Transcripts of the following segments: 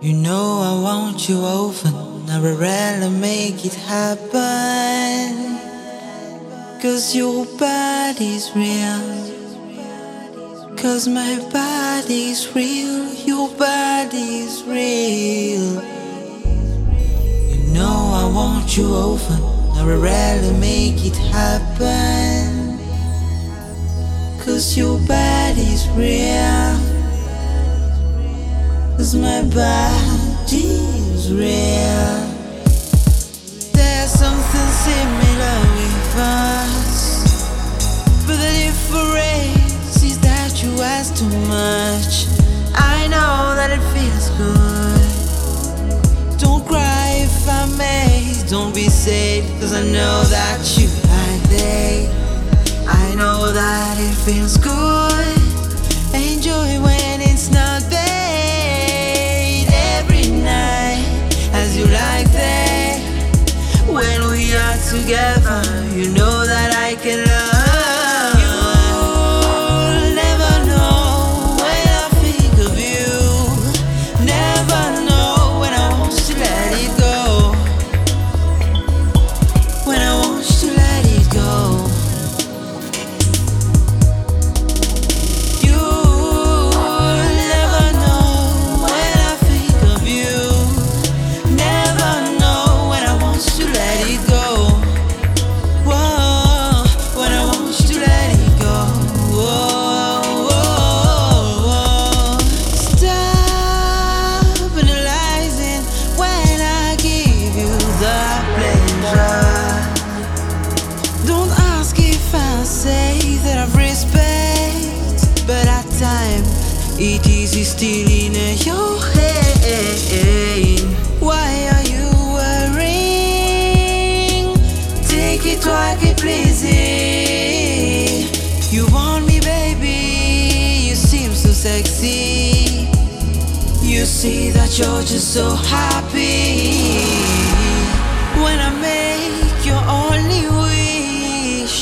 You know I want you often, I would rather make it happen. 'Cause your body's real, 'cause my body's real, your body's real. You know I want you often, I would rather make it happen. 'Cause your body's real, 'cause my body's real. There's something similar with us, but the difference is that you ask too much. I know that it feels good. Don't cry if I may, don't be sad, 'cause I know that you like that. I know that it feels good. Enjoy when it's not bad. Every night, as you like that. When we are together, you know that I can love. You'll never know when I think of you. Never know when I want to let it go. When I want to let it go. But at time, it is still in your head. Why are you worrying? Take it like it pleases. You want me, baby? You seem so sexy. You see that you're just so happy when I make your only wish.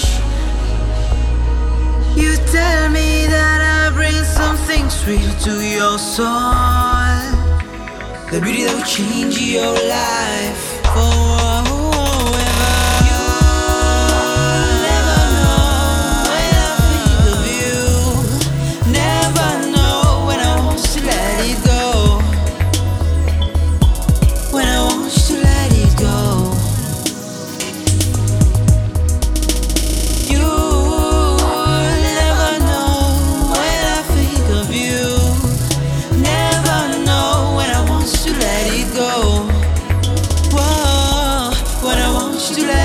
You tell me that I bring something sweet to your soul, the beauty that will change your life forever. You'll never know when I think of you. Never know when I want to let it go. When I want to let it go. Let it go. Whoa, when I want you to let